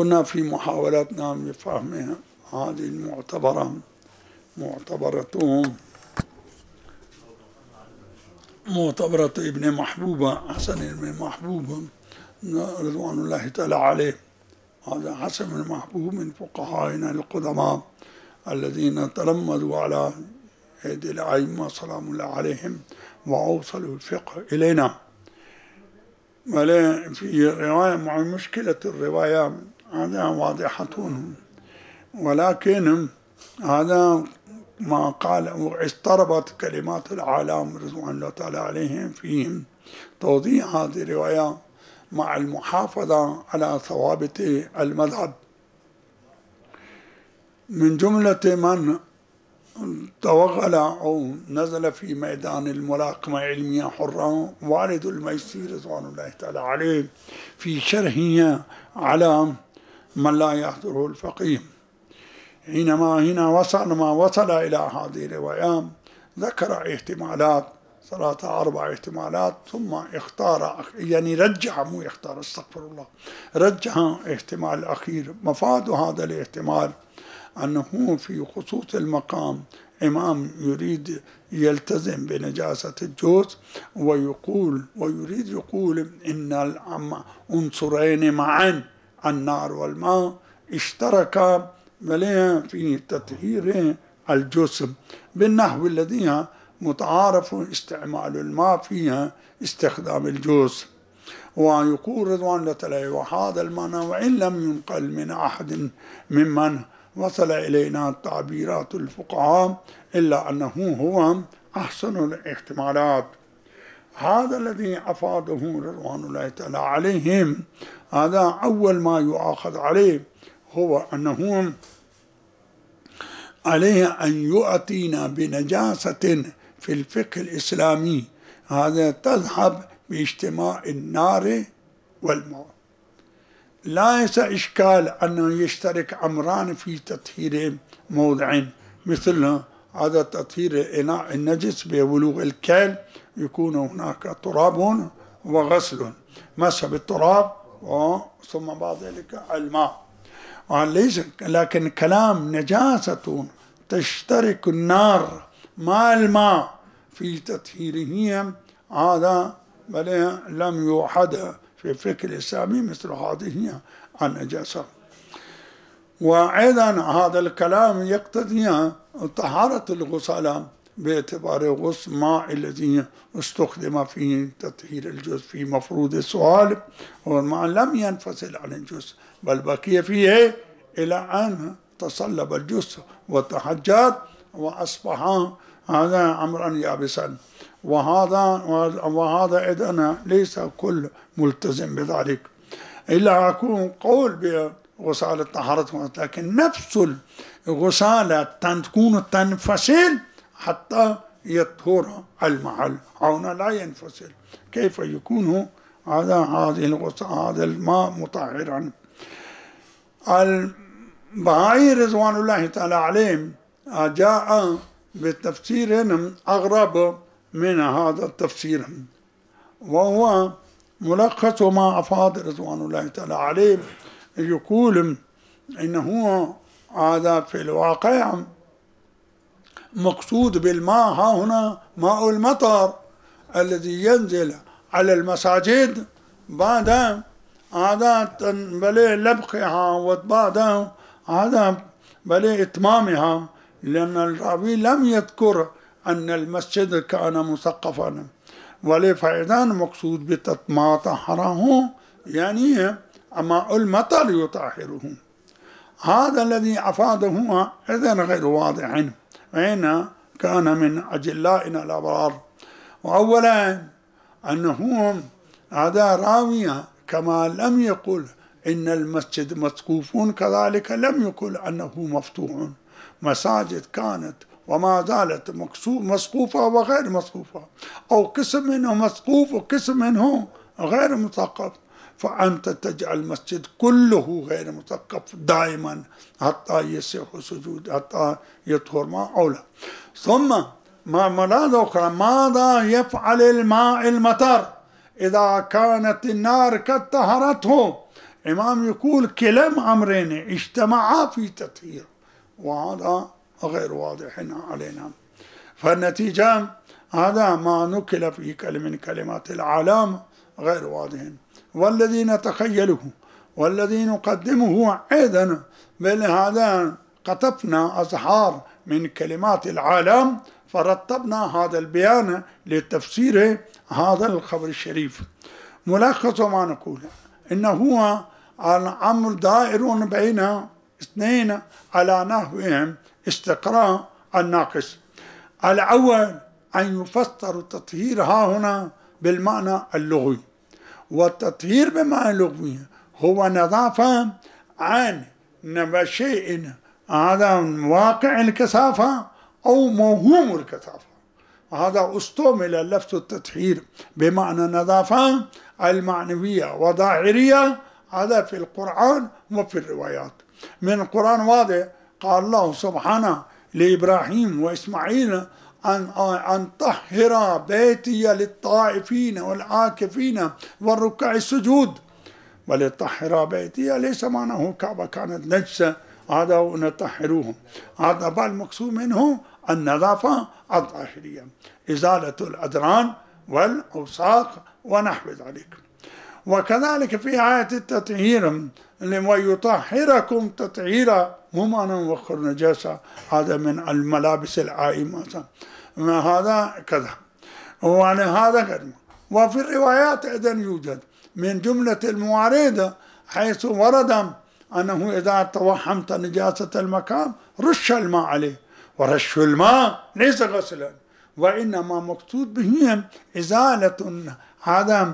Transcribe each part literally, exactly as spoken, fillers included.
كنا في محاولاتنا بفهم هذه المعتبرة معتبرتهم معتبرة ابن محبوبة، حسن بن محبوب رضوان الله تعالى عليه. هذا حسن بن محبوب من فقهائنا القدماء الذين تلمذوا على أيدي الأئمة سلام الله عليهم وأوصلوا الفقه إلينا. في رواية مع مشكلة الرواية هذا واضحة، ولكن هذا ما قال اضطربت كلمات العالم رضوان الله تعالى عليهم في توضيح هذه الرواية مع المحافظة على ثوابت المذهب. من جملة من توغل أو نزل في ميدان الملاكمة علمية حرة والد الميسي رضوان الله تعالى عليه في شرحه على من لا يحضره الفقيه. حينما هنا وصل ما وصل إلى هذه الرواية ذكر احتمالات ثلاثة أربع احتمالات، ثم اختار يعني رجح مو اختار استغفر الله رجح احتمال الأخير. مفاد هذا الاحتمال أنه في خصوص المقام إمام يريد يلتزم بنجاسة الجوز ويقول ويريد يقول إن العنصرين معا النار والماء اشتركا في تطهير الجسم بالنحو الذي متعارف استعمال الماء فيها استخدام الجوز. ويقول رضوان الله تعالى وهذا المعنى وإن لم ينقل من أحد ممن وصل إلينا تعبيرات الفقهاء إلا أنه هو أحسن الاحتمالات. هذا الذي أفاده رضوان الله تعالى عليهم، هذا أول ما يؤاخذ عليه هو أنه عليه أن يؤتينا بنجاسة في الفقه الإسلامي هذا تذهب باجتماع النار والماء. ليس إشكال أنه يشترك أمران في تطهير موضع، مثل هذا تطهير إناء النجس ببلوغ الكيل يكون هناك تراب وغسل مسح بالتراب ثم بعد ذلك الماء. وليس لكن كلام نجاسة تشترك النار مع الماء في تطهيره هذا بل لم يوحد في الفقه الإسلامي مثل هذه النجاسة. وأيضا هذا الكلام يقتضي طهارة الغسالة باعتبار غسل الماء الذي استخدم في تطهير الجزء في مفروض السؤال، والماء لم ينفصل عن الجزء بل بقي فيه إلى أن تصلب الجزء وتحجر وأصبح هذا أمرا يابسا. وهذا وهذا إذن ليس كل ملتزم بذلك إلا أكون قول بغسالة طهارة، لكن نفس الغسالة تكون تنفصل حتى يطهر المحل، هنا لا ينفصل. كيف يكون هذا هذه الغسالة هذا الماء مطهرا؟ البهائي رضوان الله تعالى عليهم جاء بتفسير أغرب من هذا التفسير، وهو ملخص ما أفاد رضوان الله تعالى عليه. يقول إنه هذا في الواقع مقصود بالماء ها هنا ماء المطر الذي ينزل على المساجد بعد هذا بل لبقها وبعد هذا بل إتمامها، لأن الراوي لم يذكر أن المسجد كان مسقفا، ولفائدة مقصود بما طهره يعني ماء المطر يطهره. هذا الذي أفاده إذن غير واضح، وإن كان من أجلائنا الأبرار. وأولا أنه هذا راوي كما لم يقل إن المسجد مسقوف كذلك لم يقل أنه مفتوح. مساجد كانت وما زالت مسقوفة وغير مسقوفة، أو قسم منه مسقوف وقسم منه غير مثقف، فأنت تجعل المسجد كله غير مثقف دائما حتى يصح سجود حتى يطهر ماء أو لا. ثم ما ملاحظ أخرى، ماذا يفعل الماء المطر إذا كانت النار قد طهرته؟ إمام يقول كلا أمرين اجتمعا في تطهير، وهذا غير واضح علينا. فالنتيجة هذا ما نكل في كلمة من كلمات العالم غير واضح. والذي نتخيله والذي نقدمه أيضا، بل هذا قطفنا أزهار من كلمات العالم فرتبنا هذا البيان لتفسير هذا الخبر الشريف. ملخص ما نقول إنه هو الأمر دائر بين اثنين على نحوهم استقراء الناقص. الأول أن يفسر التطهير ها هنا بالمعنى اللغوي، والتطهير بالمعنى اللغوي هو نظافة عن شيء هذا واقع الكثافة أو موهوم الكثافة. هذا استعمل لفظ التطهير بمعنى نظافة المعنوية وظاهرية، هذا في القرآن وفي الروايات. من القرآن واضح قال الله سبحانه لإبراهيم وإسماعيل أن أن طهر بيتي للطائفين والعاكفين والركع السجود. ولطهر بيتي ليس معناه كعبة كانت نجسة هذا ونطهروهم، هذا بل المقصود منه النظافة الظاهرية، إزالة الأدران والأوساخ ونحو ذلك. وكذلك في آية التطهير ويطهركم تطهيرا مو معنى وخر نجاسة، هذا من الملابس العائمة، هذا كذا وعلى هذا غير. وفي الروايات أيضا يوجد من جملة الموارد حيث ورد أنه إذا توهمت نجاسة المكان رش الماء عليه، ورش الماء ليس غسلا، وإنما مقصود به إزالة هذا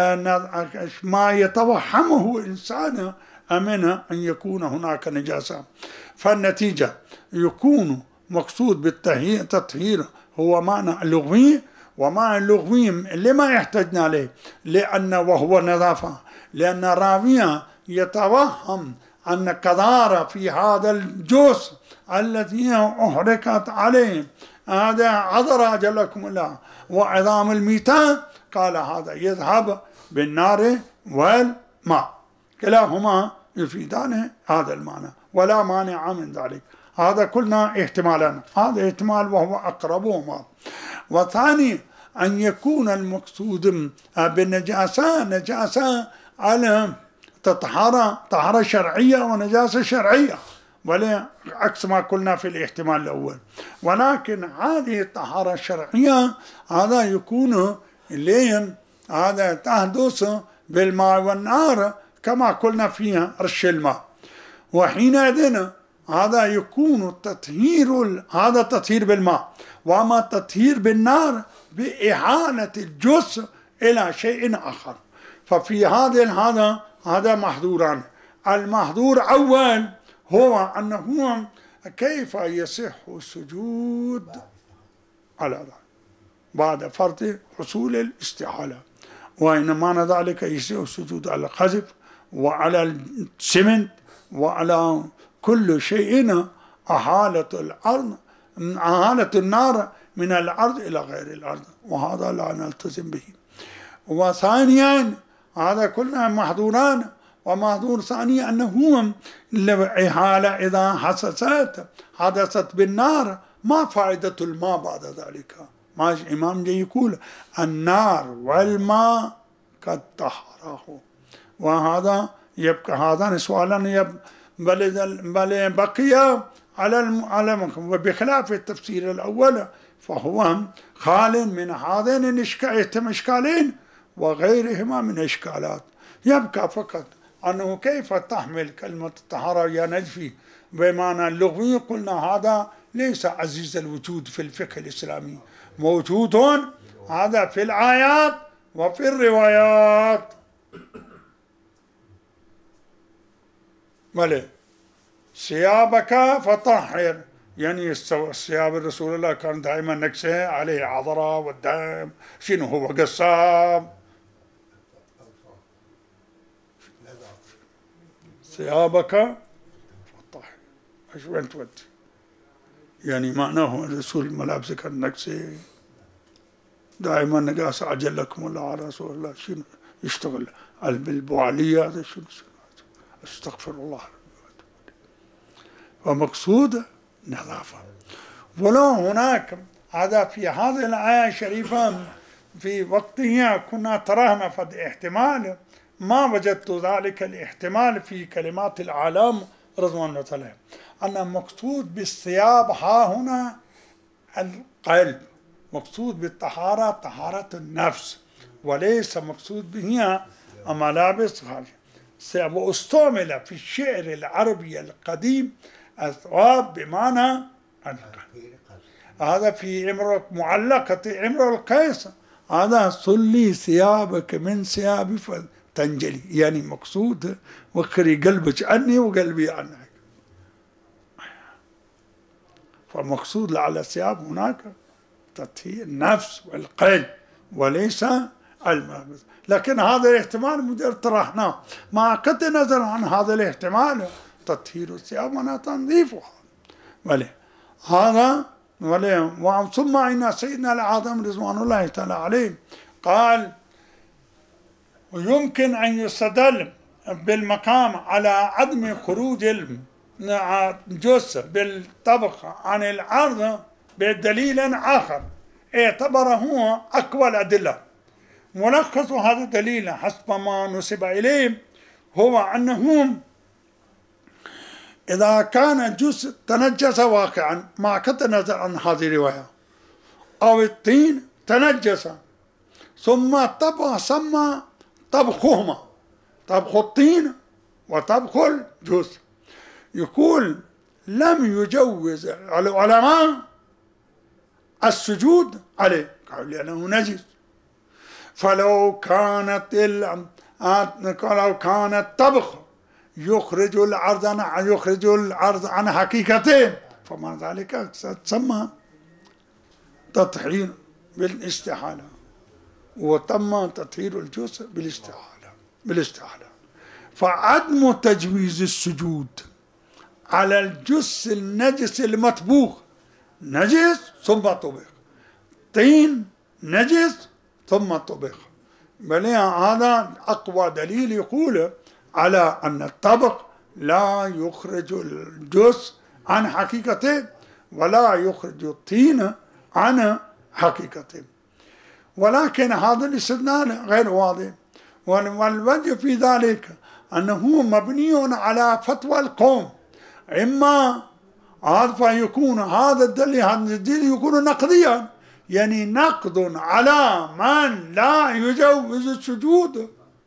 ما يتوهمه إنسان أمن أن يكون هناك نجاسة. فالنتيجة يكون مقصود بالتطهير هو معنى لغوي، ومعنى اللغوي لما يحتاجنا عليه لأن وهو نظافة، لأن راوية يتوهم أن قذارة في هذا الجوس الذي أحرقت عليه هذا عذر أجلكم الله وعظام الميتان، قال هذا يذهب بالنار والماء، كلاهما يفيدان هذا المعنى ولا مانع من ذلك. هذا كلنا احتمالان، هذا احتمال وهو أقربهما. وثاني أن يكون المقصود بالنجاسة نجاسة على طهارة طهارة شرعية ونجاسة شرعية، ولا عكس ما قلنا في الاحتمال الأول. ولكن هذه الطهارة الشرعية هذا يكون لين هذا تحدث بالماء والنار كما قلنا فيها رش الماء، وحينئذ هذا يكون التطهير هذا التطهير بالماء. وما التطهير بالنار بإحالة الجث إلى شيء آخر. ففي هذا هذا هذا محظوران. المحظور أول هو أنه كيف يصح السجود على ذلك بعد فرض حصول الاستحالة، وإن معنى ذلك يصح السجود على الخزف وعلى السمنت وعلى كل شيء أحالة الأرض أحالة النار من الأرض إلى غير الأرض، وهذا لا نلتزم به. وثانيا هذا كلها محظوران. ومحظور ثاني أنه الإحالة إذا حدثت حدثت بالنار ما فائدة الماء بعد ذلك؟ ما الإمام يقول النار والماء قد طهره، وهذا يبقى هذا سؤالا بل بل بقي على على وبخلاف التفسير الأول فهو خال من هذين الإشكالين وغيرهما من إشكالات. يبقى فقط أنه كيف تحمل كلمة الطهارة يا نجفي بمعنى اللغوي. قلنا هذا ليس عزيز الوجود في الفقه الإسلامي، موجود هذا في الآيات وفي الروايات. ملي ثيابك فطهر، يعني ثياب الرسول الله كان دائما نكسه عليه عذرة والدم، شنو هو قصاب ثيابك فطهر، ايش وين تودي؟ يعني معناه الرسول ملابسه كان نكسه دائما نقاس عجلكم الله على رسول الله، شنو يشتغل بالبوالية هذا شنو استغفر الله. ومقصود نظافة. ولو هناك هذا في هذه الآية الشريفة في وقتها كنا ترهنا فد احتمال ما وجدت ذلك الاحتمال في كلمات العالم رضوان الله تعالى، أن مقصود بالثياب ها هنا القلب، مقصود بالطهارة طهارة النفس، وليس مقصود بها ملابس خارجية. واستعمل في الشعر العربي القديم الثواب بمعنى القلب. هذا في امرأة معلقة امرؤ القيس، هذا صلي ثيابك من ثيابي فتنجلي، يعني مقصود وخري قلبك عني وقلبي عنك. فمقصود لعل الثياب هناك تطهير النفس والقلب وليس الملابس. لكن هذا الاحتمال مدير طرحناه، ما قطع نظر عن هذا الاحتمال تطهير الثياب وانا تنظيفها. ولي هذا ولي ثم ان سيدنا العظيم رضوان الله تعالى عليه قال ويمكن ان يستدل بالمقام على عدم خروج الجثة بالطبخ عن العرض بدليل آخر اعتبره هو أقوى الأدلة. ملخص هذا الدليل حسب ما نسب إليه هو أنه إذا كان الجثة تنجس واقعا ما قطع النظر عن هذه الرواية، أو الطين تنجس ثم طبخ سمى طبخهما، طبخ الطين وطبخ الجثة، يقول لم يجوز العلماء السجود عليه، قالوا لأنه نجس. فلو كانت لو كان الطبخ يخرج العرض عن يخرج العرض عن حقيقته فما ذلك تسمى تطهير بالاستحالة، وتم تطهير الجثة بالاستحالة بالاستحالة. فعدم تجويز السجود على الجث النجس المطبوخ، نجس ثم طبخ، طين نجس ثم طبخ، بل هذا أقوى دليل يقول على أن الطبخ لا يخرج الجث عن حقيقته ولا يخرج الطين عن حقيقته. ولكن هذا الاستدلال غير واضح، والوجه في ذلك أنه مبني على فتوى القوم، إما هذا يكون هذا الدليل هذا الدليل يكون نقديا، يعني نقد على من لا يجوز السجود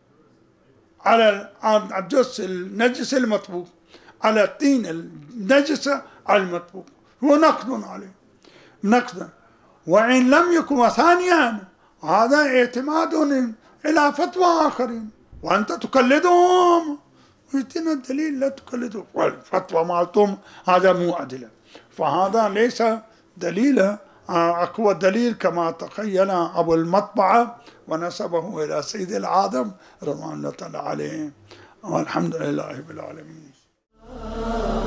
على الجث النجس المطبوخ، على الطين النجس المطبوخ، هو نقد عليه نقد. وإن لم يكن ثانيا هذا اعتماد إلى فتوى آخرين، وأنت تقلدهم ويتنا الدليل لا تقلدهم، والفتوى مالتهم هذا مو أدلة. فهذا ليس دليل أقوى دليل كما تخيل أبو المطبعة ونسبه إلى سيد العاظم رضوان الله تعالى عليه، والحمد لله رب العالمين.